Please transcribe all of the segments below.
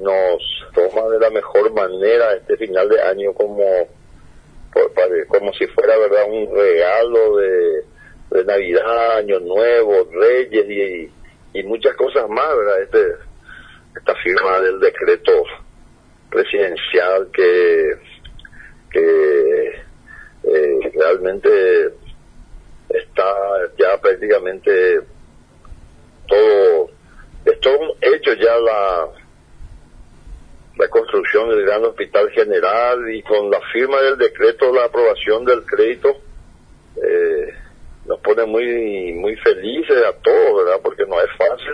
nos toma de la mejor manera este final de año como si fuera, verdad, un regalo de Navidad, Año Nuevo, Reyes y muchas cosas más, verdad. Esta firma del decreto presidencial que realmente está ya prácticamente todo un hecho ya la construcción del gran hospital general, y con la firma del decreto, la aprobación del crédito, nos pone muy felices a todos, ¿verdad? Porque no es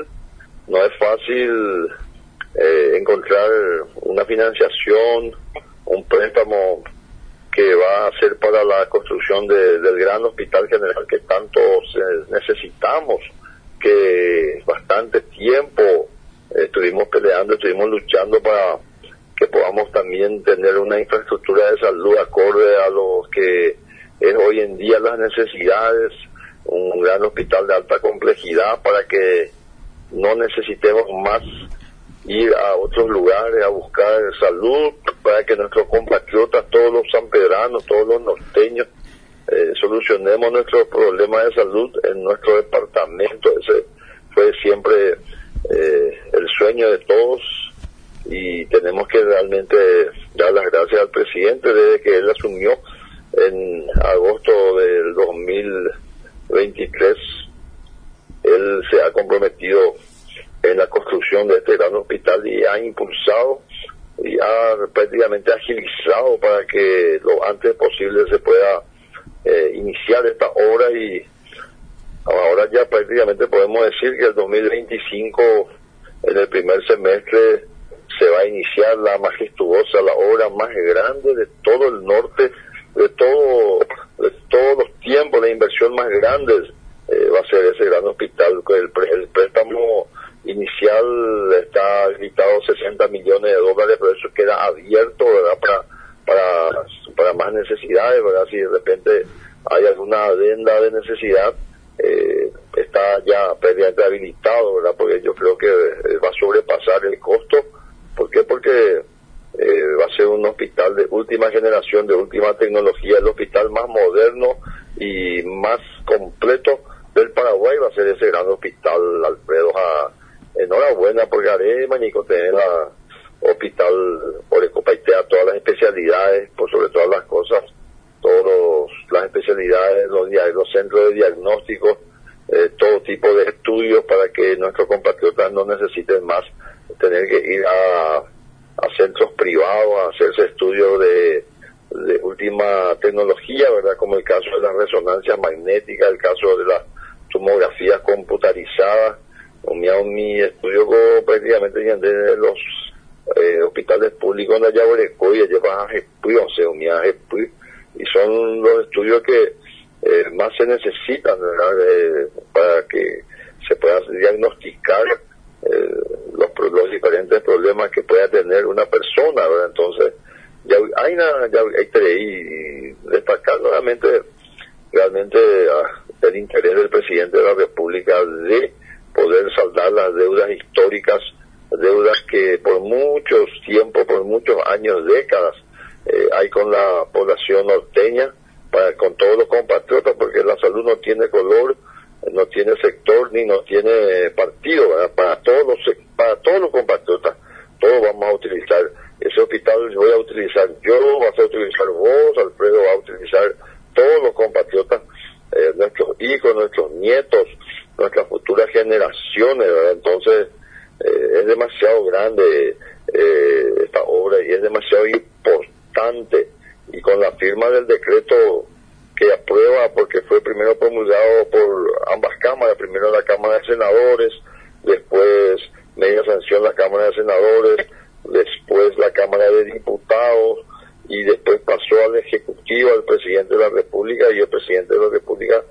fácil encontrar una financiación, un préstamo que va a ser para la construcción del gran hospital general que tanto necesitamos, que bastante tiempo estuvimos peleando, estuvimos luchando para que podamos también tener una infraestructura de salud acorde a lo que es hoy en día las necesidades, un gran hospital de alta complejidad para que no necesitemos más ir a otros lugares a buscar salud, para que nuestros compatriotas, todos los sanpedranos, todos los norteños, solucionemos nuestros problemas de salud en nuestro departamento. Ese fue siempre el sueño de todos, y tenemos que realmente dar las gracias al presidente. Desde que él asumió en agosto del 2023, él se ha comprometido en la construcción de este gran hospital y ha impulsado y ha prácticamente agilizado para que lo antes posible se pueda iniciar esta obra. Y ahora ya prácticamente podemos decir que el 2025, en el primer semestre, se va a iniciar la majestuosa, la obra más grande de todo el norte, de todos los tiempos, la inversión más grande va a ser ese gran hospital. El préstamo inicial está limitado $60 millones, pero eso queda abierto, ¿verdad?, para más necesidades, ¿verdad? Si de repente hay alguna adenda de necesidad, está ya previamente habilitado, ¿verdad? Porque yo creo que va a sobrepasar el costo. ¿Por qué? Porque va a ser un hospital de última generación, de última tecnología, el hospital más moderno y más completo del Paraguay va a ser ese gran hospital, Alfredo. Enhorabuena por Garema, Nico, tener la hospital Orecopaitea, todas las especialidades, por sobre todas las cosas, las especialidades, los centros de diagnóstico, todo tipo de estudios para que nuestros compatriotas no necesiten más tener que ir a centros privados a hacerse estudios de última tecnología, ¿verdad? Como el caso de la resonancia magnética, el caso de las tomografías computarizadas. Mi estudio prácticamente de los hospitales públicos en la Yaguarecoy, y son los estudios que más se necesitan, ¿verdad? Para que se pueda diagnosticar los diferentes problemas que pueda tener una persona, ¿verdad? Entonces, hay y destacar nuevamente realmente el interés del presidente de la República de poder saldar las deudas históricas, deudas que por muchos tiempos, por muchos años, décadas, hay con la población norteña, con todos los compatriotas, porque la salud no tiene color, no tiene sector, ni no tiene partido, ¿verdad? Para todos los compatriotas, todos vamos a utilizar ese hospital. Voy a utilizar yo, vas a utilizar vos, Alfredo va a utilizar todos los compatriotas, nuestros hijos, nuestros nietos, nuestras futuras generaciones, ¿verdad? Entonces, es demasiado grande esta obra y es demasiado importante, y con la firma del decreto que aprueba, porque fue primero promulgado por ambas cámaras, primero la Cámara de Senadores, después media sanción la Cámara de Senadores, después la Cámara de Diputados, y después pasó al Ejecutivo, al Presidente de la República, y el Presidente de la República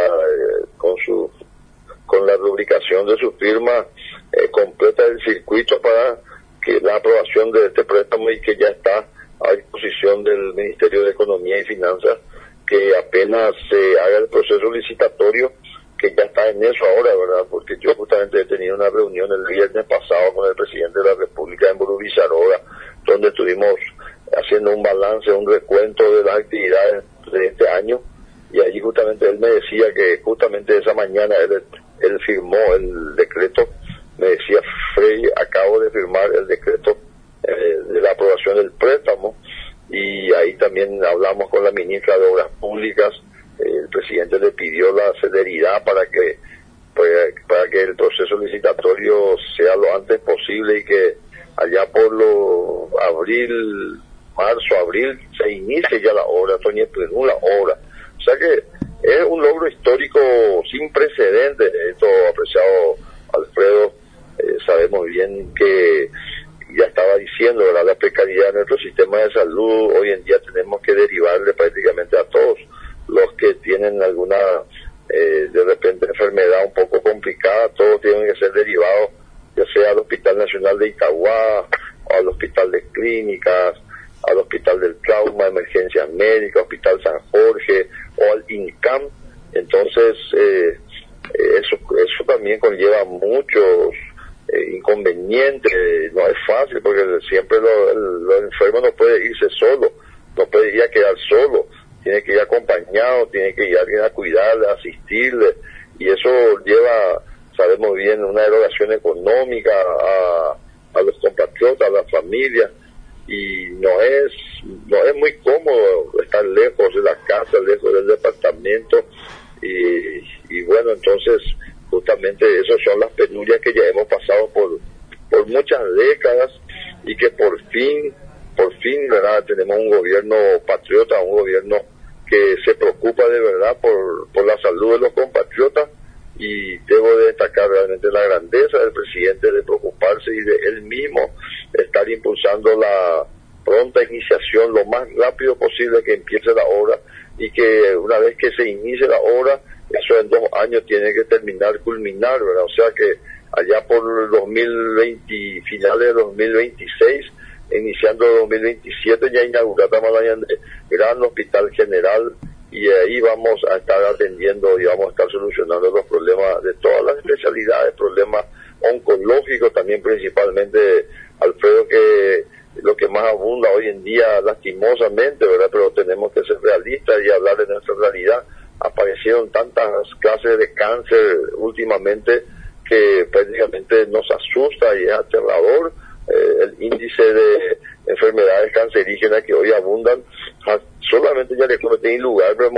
con la rubricación de su firma completa el circuito para que la aprobación de este préstamo, y que ya está a disposición del Ministerio de Economía y Finanzas, que apenas se haga el proceso licitatorio que ya está en eso ahora, ¿verdad? Porque yo justamente he tenido una reunión el viernes pasado con el presidente de la República en Burubizarora, donde estuvimos haciendo un balance, un recuento de las actividades de este año, y allí justamente él me decía que justamente esa mañana él firmó el decreto. Me decía: Frei, acabo de firmar el decreto de la aprobación del préstamo, y ahí también hablamos con la ministra de Obras Públicas. El presidente le pidió la celeridad para que el proceso licitatorio sea lo antes posible y que allá por marzo, abril, se inicie ya la obra, la obra. O sea que es un logro histórico sin precedentes. Esto, apreciado Alfredo, sabemos bien que ya estaba diciendo, ¿verdad?, la precariedad de nuestro sistema de salud. Hoy en día tenemos que derivarle prácticamente a todos los que tienen alguna de repente enfermedad un poco complicada. Todos tienen que ser derivados, ya sea al Hospital Nacional de Itagua, o al Hospital de Clínicas, al Hospital del Trauma, Emergencias Médicas, Hospital San Jorge, o al INCAM. Entonces eso también conlleva muchos inconvenientes. No es fácil, porque siempre el enfermo no puede irse solo, no puede ir a quedar solo, tiene que ir acompañado, tiene que ir alguien a cuidarle, a asistirle, y eso lleva, sabemos bien, una erogación económica a los compatriotas, a las familias, y no es muy cómodo estar lejos de la casa, lejos del departamento, y bueno, entonces justamente esas son las penurias que ya hemos pasado por muchas décadas, y que por fin, ¿verdad?, tenemos un gobierno patriota, un gobierno que se preocupa de verdad por la salud de los compatriotas. Y debo de destacar realmente la grandeza del presidente de preocuparse y de él mismo estar impulsando la pronta iniciación lo más rápido posible que empiece la obra, y que una vez que se inicie la obra, eso en 2 años tiene que culminar, ¿verdad? O sea que allá por 2020, finales de 2026, iniciando 2027, ya inauguramos el gran hospital general, y ahí vamos a estar atendiendo y vamos a estar solucionando los problemas de todas las especialidades, problemas oncológicos también principalmente, Alfredo, que lo que más abunda hoy en día, lastimosamente, ¿verdad? Pero tenemos que ser realistas y hablar de nuestra realidad. Aparecieron tantas clases de cáncer últimamente que prácticamente nos asusta y es aterrador el índice de enfermedades cancerígenas que hoy abundan. Solamente ya le comenté en lugar, pero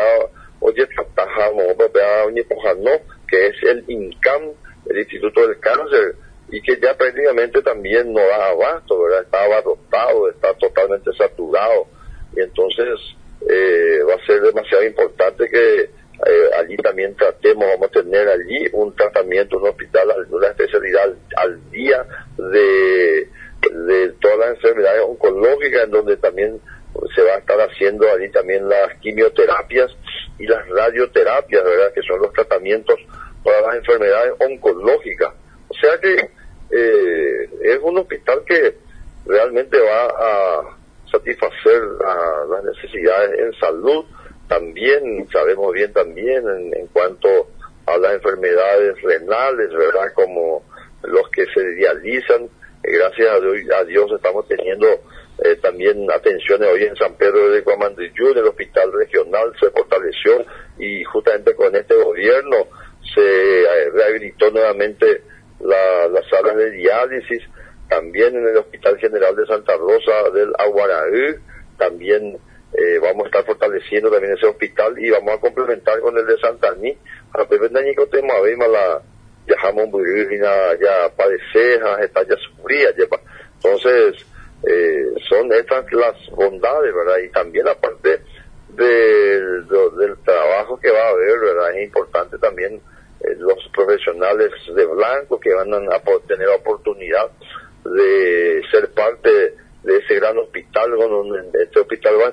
que es el INCAM, el Instituto del Cáncer, y que ya prácticamente también no da abasto, ¿verdad? Está abarrotado, está totalmente saturado, y entonces va a ser demasiado importante que allí también vamos a tener allí un tratamiento, un hospital, una especialidad al día de todas las enfermedades oncológicas, en donde también se va a estar haciendo allí también las quimioterapias y las radioterapias, ¿verdad?, que son los tratamientos para las enfermedades oncológicas. O sea que es un hospital que realmente va a satisfacer las necesidades en salud. También sabemos bien también en cuanto a las enfermedades renales, ¿verdad?, como los que se dializan. Gracias a Dios estamos teniendo también atenciones hoy en San Pedro de Cuamandiyú, el hospital regional se fortaleció, y justamente con este gobierno se rehabilitó nuevamente las salas de diálisis. También en el Hospital General de Santa Rosa del Aguaraí también vamos a estar fortaleciendo también ese hospital, y vamos a complementar con el de Santaní. A Pependañi que tenemos a ver la Yajamón Burina, ya Padecejas, está ya sufría, entonces son estas las bondades, ¿verdad? Y también aparte del trabajo que va a haber, ¿verdad?, es importante también los profesionales de blanco que van a tener la oportunidad de ser parte de ese gran hospital, donde este hospital va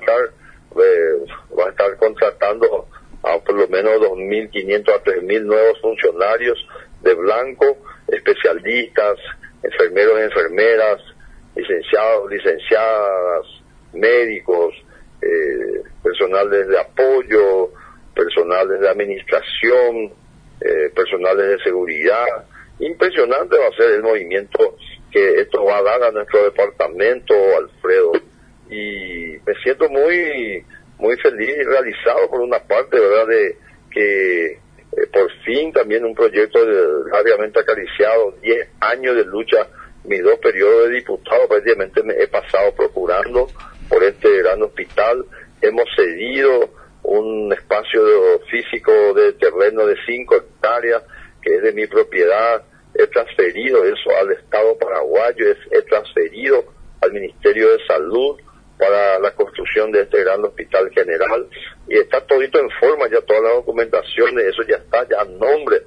a estar contratando a por lo menos 2.500 a 3.000 nuevos funcionarios de blanco, especialistas, enfermeros, enfermeras, licenciados, licenciadas, médicos, personales de apoyo, personales de administración, personales de seguridad. Impresionante va a ser el movimiento que esto va a dar a nuestro departamento, Alfredo, y me siento muy feliz y realizado por una parte, ¿verdad?, de que por fin también un proyecto largamente acariciado, 10 años de lucha, mis 2 periodos de diputado, prácticamente me he pasado procurando por este gran hospital. Hemos cedido un espacio físico de terreno de 5 hectáreas, que es de mi propiedad. He transferido eso al Estado paraguayo, he transferido al Ministerio de Salud para la construcción de este gran hospital general, y está todito en forma, ya todas las documentaciones, eso ya está ya a nombre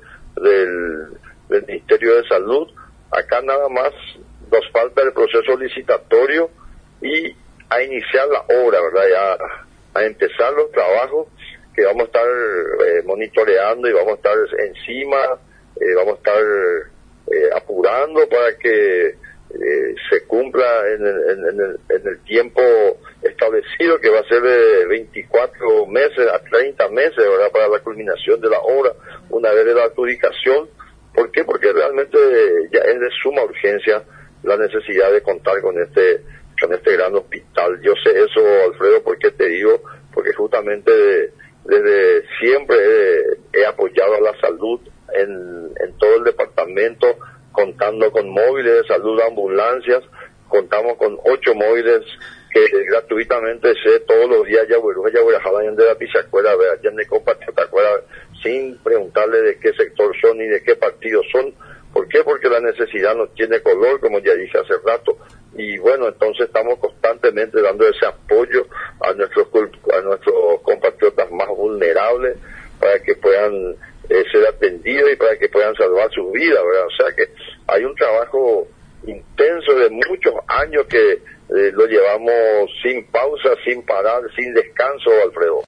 del Ministerio de Salud. Acá nada más nos falta el proceso licitatorio y a iniciar la obra, ¿verdad?, ya a empezar los trabajos que vamos a estar monitoreando, y vamos a estar encima, vamos a estar apurando para que se cumpla en el tiempo establecido, que va a ser de 24 meses a 30 meses, ¿verdad?, para la culminación de la obra, una vez de la adjudicación. ¿Por qué? Porque realmente ya es de suma urgencia la necesidad de contar con este gran hospital. Yo sé eso, Alfredo, porque te digo, porque justamente desde siempre he apoyado a la salud en todo el departamento, contando con móviles de salud, ambulancias. Contamos con 8 móviles que gratuitamente todos los días ya de la Pichacuera, ya de compatriota, sin preguntarle de qué sector son ni de qué partido son. ¿Por qué? Porque la necesidad no tiene color, como ya dije hace rato, y bueno, entonces estamos constantemente dando ese apoyo a nuestros compatriotas más vulnerables para que puedan ser atendidos y para que puedan salvar sus vidas, ¿verdad? O sea que hay un trabajo intenso de muchos años que lo llevamos sin pausa, sin parar, sin descanso, Alfredo.